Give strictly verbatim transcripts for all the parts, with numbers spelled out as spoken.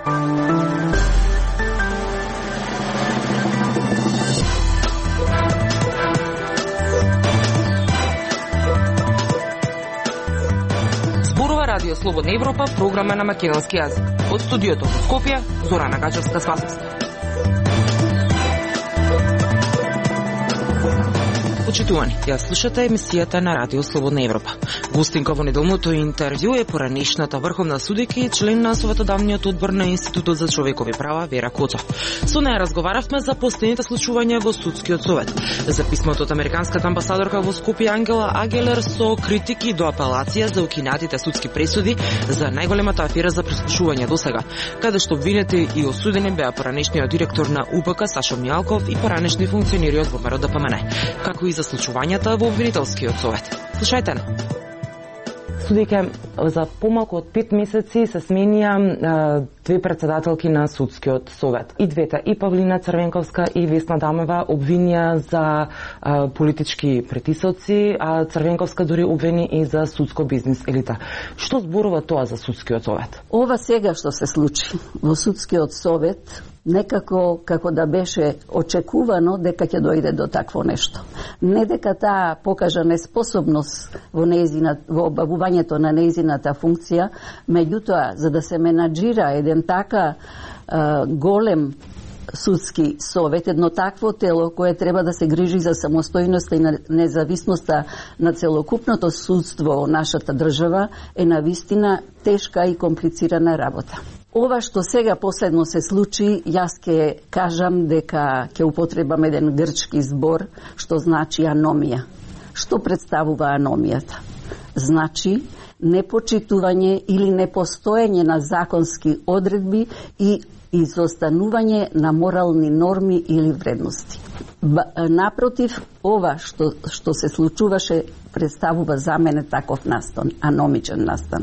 Радио Слободна Европа, програма на македонски јазик. Од студиото во Скопје, Зорана Гачевска-Спасовска. Почитувани, ја слушате емисијата на Радио Слободна Европа. Гостинка во неделното интервју е поранешната врховна судика и член на Советодавниот одбор на Институтот за човекови права Вера Коцо. Со неја разговаравме за последните случувања во Судскиот совет, за писмото од американската амбасадорка во Скопје Ангела Агелер со критики до апелација за укинатите судски пресуди за најголемата афера за прислушување досега, каде што обвинети и осудени беа поранешниот директор на У П К Сашо Мијалков и поранешни функционери од ВМРО Д П М Н, како и за случувањата во обвинителскиот совет. Слушајте на. Судике, за помалку од пет месеци се сменија две председателки на Судскиот совет. И двете, и Павлина Црвенковска и Весна Дамева, обвинија за а, политички притисоци, а Црвенковска дури обвини и за судско бизнес елита. Што зборува тоа за Судскиот совет? Ова сега што се случи во Судскиот совет, некако како да беше очекувано дека ќе дојде до такво нешто. Не дека таа покажа неспособност во нејзина во обавувањето на нејзината функција, меѓутоа за да се менаџира еден така а, голем судски совет, едно такво тело кое треба да се грижи за самостојноста и независноста на целокупното судство во нашата држава, е навистина тешка и комплицирана работа. Ова што сега последно се случи, јас ќе кажам дека ќе употребам еден грчки збор што значи аномија. Што представува аномијата? Значи непочитување или непостоење на законски одредби и изостанување на морални норми или вредности. Напротив, ова што, што се случуваше представува за мене таков настан, аномичен настан.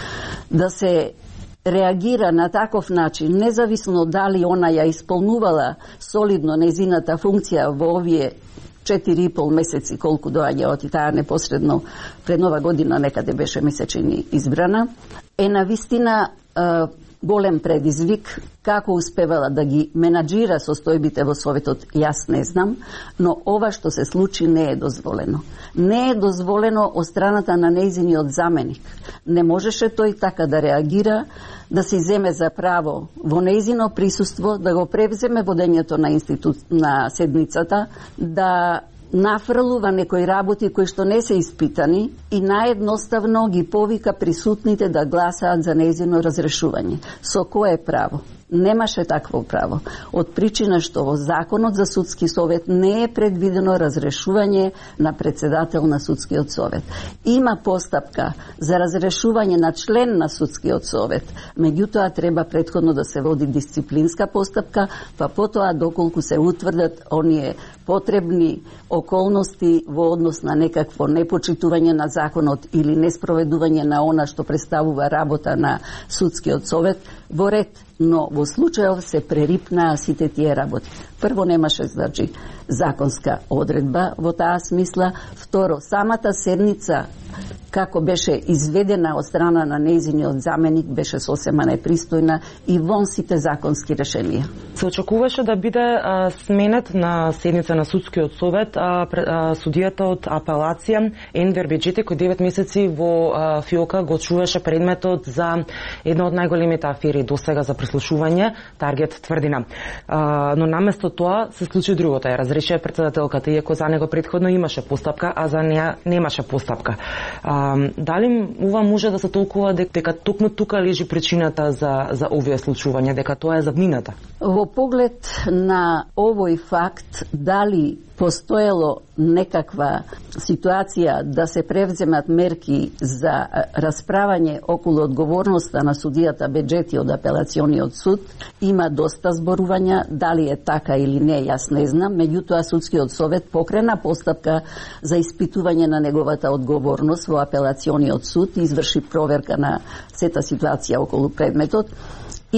Да се реагира на таков начин, независно дали она ја исполнувала солидно нејзината функција во овие четири и пол месеци, колку доаѓа од таа непосредно пред нова година, некаде беше месечини избрана, е навистина е, голем предизвик. Како успевала да ги менаџира состојбите во Советот, јас не знам, но ова што се случи не е дозволено. Не е дозволено од страната на нејзиниот заменик. Не можеше тој така да реагира, да се земе за право во нејзино присуство, да го превземе водењето на институт на седницата, да нафрлува некои работи кои што не се испитани и наедноставно ги повика присутните да гласаат за нејзино разрешување. Со кое право? Немаше такво право. Од причина што во Законот за Судски совет не е предвидено разрешување на председател на Судскиот совет. Има постапка за разрешување на член на Судскиот совет, меѓутоа треба претходно да се води дисциплинска постапка, па потоа доколку се утврдат оние потребни околности во однос на некакво непочитување на законот или неспроведување на она што представува работа на Судскиот совет, во ред, но во случајов се прерипнаа сите тие работи. Прво, немаше, значи, законска одредба во таа смисла. Второ, самата седница, како беше изведена од страна на нејзиниот заменик, беше сосема непристојна и вон сите законски решенија. Се очекуваше да биде а, сменет на седница на Судскиот совет а, а, судијата од апелација Енвер Беџете, кој девет месеци во а, ФИОКа го чуваше предметот за една од најголемите афери досега за прислушување, Таргет Тврдина. А, но наместо тоа се случи другото, ја разрешија председателката, иако за него претходно имаше постапка, а за неа немаше постапка. А, дали ова може да се толкува дека токму тука лежи причината за, за овие случувања, дека тоа е заднината? Во поглед на овој факт, дали постоело некаква ситуација да се превземат мерки за расправање околу одговорноста на судијата Беџети од апелациониот суд, има доста зборувања, дали е така или не, јас не знам, меѓутоа Судскиот совет покрена постапка за испитување на неговата одговорност во апелациониот суд и изврши проверка на сета ситуација околу предметот и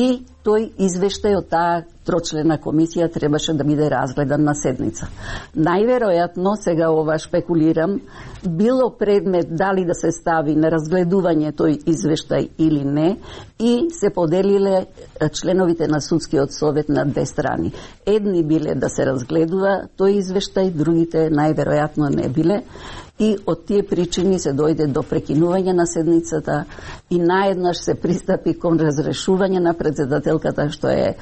тој извештај од таа трочлена комисија требаше да биде разгледан на седница. Најверојатно, сега ова шпекулирам, било предмет дали да се стави на разгледување тој извештај или не, и се поделиле членовите на судскиот совет на две страни. Едни биле да се разгледува тој извештај, другите најверојатно не биле. И од тие причини се дојде до прекинување на седницата и наеднаш се пристапи кон разрешување на председателката, што е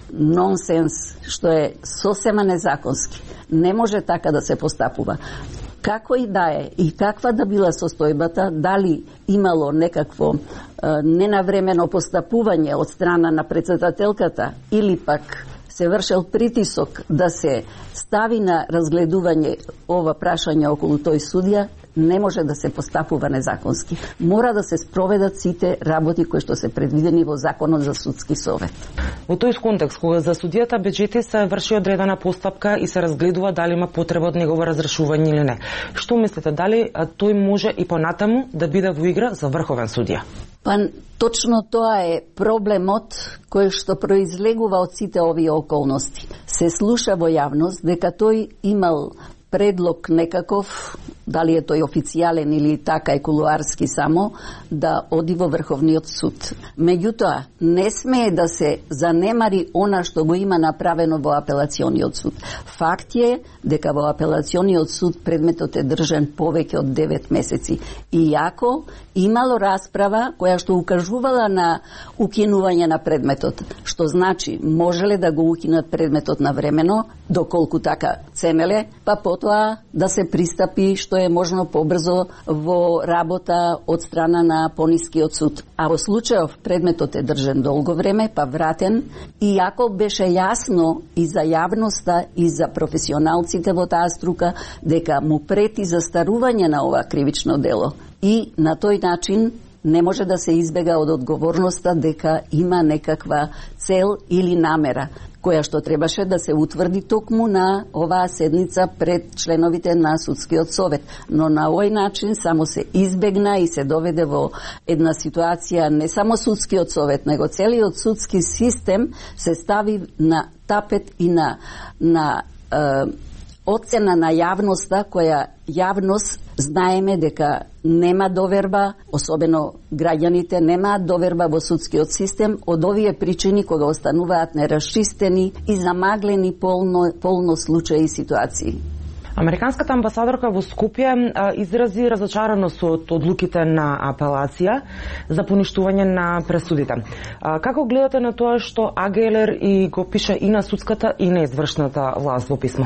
нонсенс, што е сосема незаконски. Не може така да се постапува. Како и да е и каква да била состојбата, дали имало некакво е, ненавремено постапување од страна на председателката или пак се вршел притисок да се стави на разгледување ова прашање околу тој судија, не може да се постапува незаконски. Мора да се спроведат сите работи кои што се предвидени во Законот за судски совет. Во тој контекст, кога за судијата Беџети се врши одредена постапка и се разгледува дали има потреба од негово разрешување или не, што мислите, дали тој може и понатаму да биде во игра за врховен судија? Па точно тоа е проблемот кој што произлегува од сите овие околности. Се слуша во јавност дека тој имал предлог некаков, дали е тој официјален или така е кулуарски само, да оди во Врховниот суд. Меѓутоа, не смее да се занемари она што го има направено во апелациониот суд. Факт е дека во апелациониот суд предметот е држан повеќе од девет месеци. Иако имало расправа која што укажувала на укинување на предметот, што значи можеле да го укинат предметот навремено, доколку така ценеле, па потоа да се пристапи што е можно побрзо во работа од страна на понискиот суд. А во случајов предметот е држан долго време, па вратен, иако беше јасно и за јавноста и за професионалците во таа струка дека му прети застарување на ова кривично дело. И на тој начин не може да се избега од одговорноста дека има некаква цел или намера, која што требаше да се утврди токму на оваа седница пред членовите на судскиот совет. Но на овој начин само се избегна и се доведе во една ситуација не само судскиот совет, него целиот судски систем се стави на тапет и на, на е, оцена на јавноста, која јавност знаеме дека нема доверба, особено граѓаните немаат доверба во судскиот систем од овие причини кога остануваат нерасчистени и замаглени полно, полно случаи и ситуации. Американската амбасадорка во Скопје а, изрази разочараност од одлуките на апелација за поништување на пресудите. А, како гледате на тоа што А Г Л Р и го пише и на судската и на извршната власт во писмо?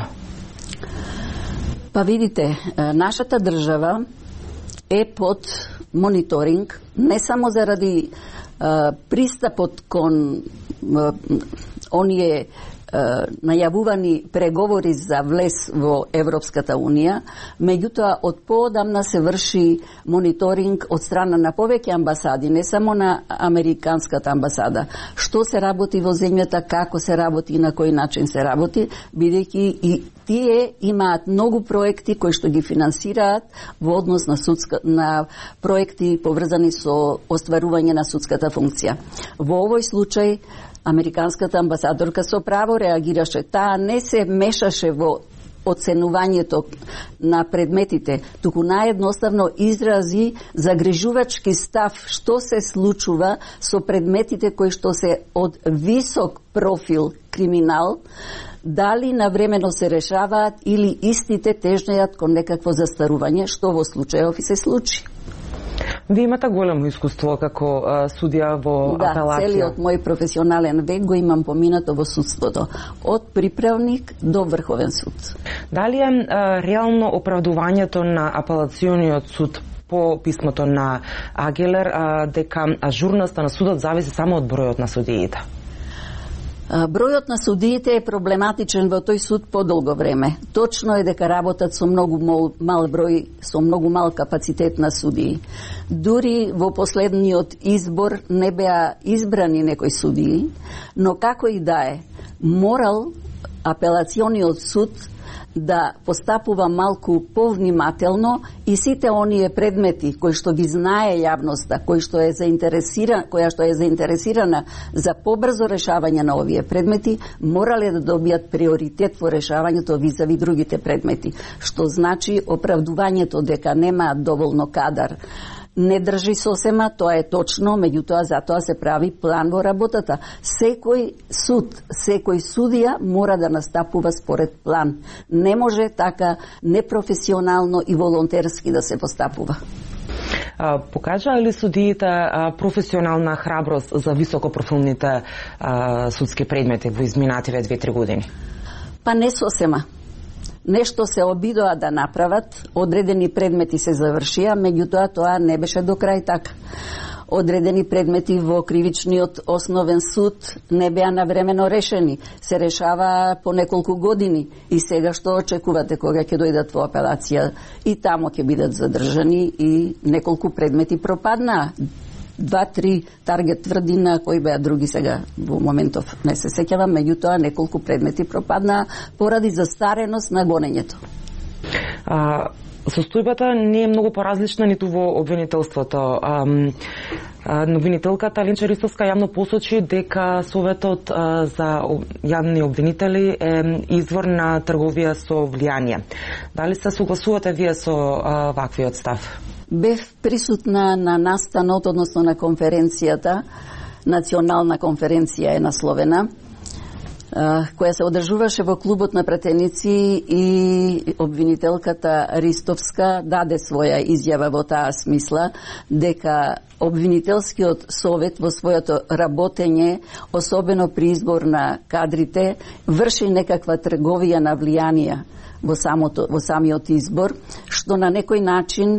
Па видите, нашата држава е под мониторинг не само заради а, пристапот кон а, оние најавувани преговори за влез во Европската Унија, меѓутоа од поодамна се врши мониторинг од страна на повеќе амбасади, не само на Американската амбасада. Што се работи во земјата, како се работи и на кој начин се работи, бидејќи и тие имаат многу проекти кои што ги финансираат во однос на, судска, на проекти поврзани со остварување на судската функција. Во овој случај Американската амбасадорка со право реагираше. Таа не се мешаше во оценувањето на предметите, туку наедноставно изрази загрижувачки став што се случува со предметите кои што се од висок профил криминал, дали навремено се решаваат или истите тежнеат кон некакво застарување, што во случајов и се случи. Ви имате големо искуство како а, судија во да, апелација. Да, целиот мој професионален век го имам поминато во судството, од приправник до Врховен суд. Дали е а, реално оправдувањето на апелациониот суд по писмото на А Г Л Р а, дека ажурноста на судот зависи само од бројот на судиите? Бројот на судиите е проблематичен во тој суд подолго време. Точно е дека работат со многу мал, мал број, со многу мал капацитет на судии. Дури во последниот избор не беа избрани некои судии, но како и да е, морал апелациониот суд да постапува малку повнимателно и сите оние предмети кои што ги знае јавноста, кои што е заинтересирана, која што е заинтересирана за побрзо решавање на овие предмети, морале да добијат приоритет во решавањето визави другите предмети, што значи оправдувањето дека немаат доволно кадар не држи сосема, тоа е точно, меѓутоа затоа се прави план во работата. Секој суд, секој судија мора да настапува според план. Не може така непрофесионално и волонтерски да се постапува. А, покажаа ли судиите а, професионална храброст за високопрофилните а, судски предмети во изминативе две-три години? Па не сосема. Нешто се обидоа да направат, одредени предмети се завршија, меѓутоа тоа не беше до крај така. Одредени предмети во кривичниот основен суд не беа навремено решени, се решава по неколку години и сега што очекувате кога ќе дојдат во апелација и тамо ќе бидат задржани и неколку предмети пропаднаа. Два-три таргет тврди на кои беа други сега во моментов не се сеќавам, меѓутоа неколку предмети пропаднаа поради застареност на гонењето. А, состојбата не е многу поразлична ниту во обвинителството. А, а, обвинителката Линча Ристовска јавно посочи дека Советот а, за јавни обвинители е извор на трговија со влијание. Дали се согласувате вие со а, ваквиот став? Бев присутна на настанот, односно на конференцијата, национална конференција е насловена, која се одржуваше во клубот на пратеници и обвинителката Ристовска даде своја изјава во таа смисла дека обвинителскиот совет во своето работење, особено при избор на кадрите, врши некаква трговија на влијанија во самото во самиот избор, што на некој начин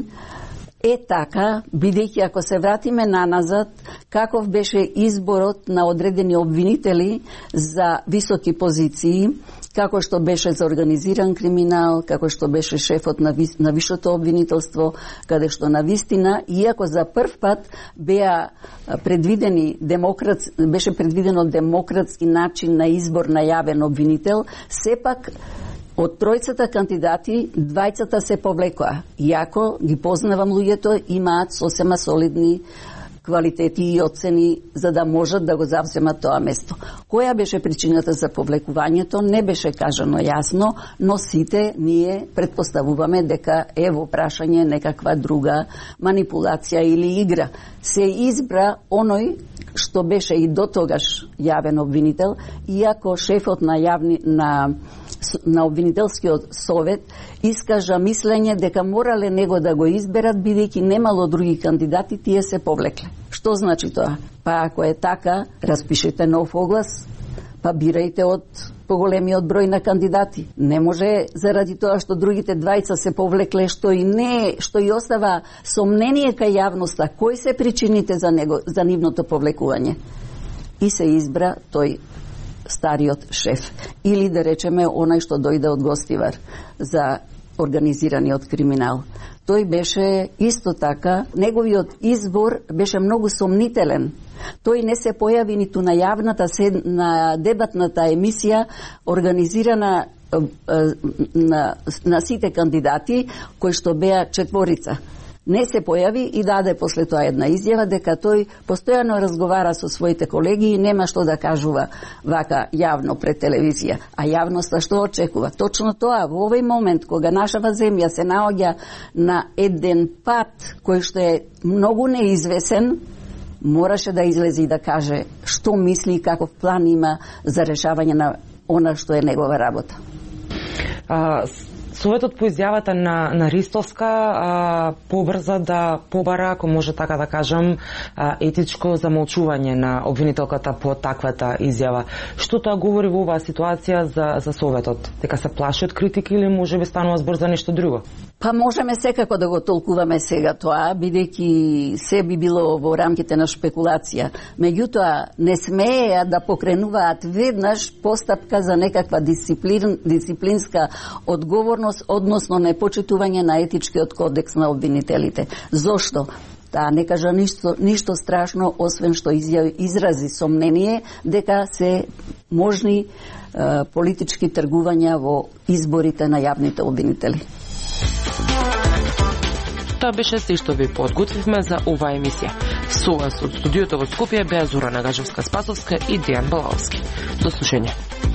е така, бидејќи ако се вратиме наназад, каков беше изборот на одредени обвинители за високи позиции, како што беше за организиран криминал, како што беше шефот на, вис, на висшето обвинителство, каде што на вистина, иако за прв пат беа предвидени демократ, беше предвидено демократски начин на избор на јавен обвинител, сепак од тројцата кандидати, двајцата се повлекоа. Иако ги познавам луѓето, имаат сосема солидни квалитети и оцени за да можат да го завземат тоа место. Која беше причината за повлекувањето, не беше кажано јасно, но сите ние предпоставуваме дека е во прашање некаква друга манипулација или игра. Се избра оној што беше и до тогаш јавен обвинител, иако шефот на јавни на на обвинителскиот совет искажа мислење дека морале него да го изберат бидејќи немало други кандидати, тие се повлекле. Што значи тоа? Па ако е така, распишете нов оглас, па бирајте од поголемиот број на кандидати. Не може заради тоа што другите двајца се повлекле, што и не, што и остава сомнение кај јавноста, кои се причините за него, за нивното повлекување. И се избра тој стариот шеф. Или да речеме онај што дојде од Гостивар за организираниот криминал. Тој беше исто така, неговиот избор беше многу сомнителен. Тој не се појави ниту на јавната на дебатната емисија организирана на, на сите кандидати, кои што беа четворица. Не се појави и даде после тоа една изјава дека тој постојано разговара со своите колеги и нема што да кажува вака јавно пред телевизија. А јавноста што очекува? Точно тоа, во овој момент кога нашава земја се наоѓа на еден пат кој што е многу неизвесен, мораше да излезе и да каже што мисли и каков план има за решавање на она што е негова работа. А, Советот по изјавата на, на Ристовска а, побрза да побара, ако може така да кажам, а, етичко замолчување на обвинителката по таквата изјава. Што тоа говори во оваа ситуација за, за Советот? Дека се плаши од критики или може би станува збор за нешто друго? Па можеме секако да го толкуваме сега тоа, бидејќи се би било во рамките на шпекулација. Меѓутоа, не смееа да покренуваат веднаш постапка за некаква дисциплин, дисциплинска одговорност, односно непочитување на етичкиот кодекс на обвинителите. Зошто? таа не кажа ништо, ништо страшно, освен што изрази сомнение дека се можни е, политички тргувања во изборите на јавните обвинители. Тоа беше се што ви подготвивме за оваа емисија. Со вас од студиото во Скопје беа Зорана Гажевска-Спасовска и Дејан Балаовски. До слушање.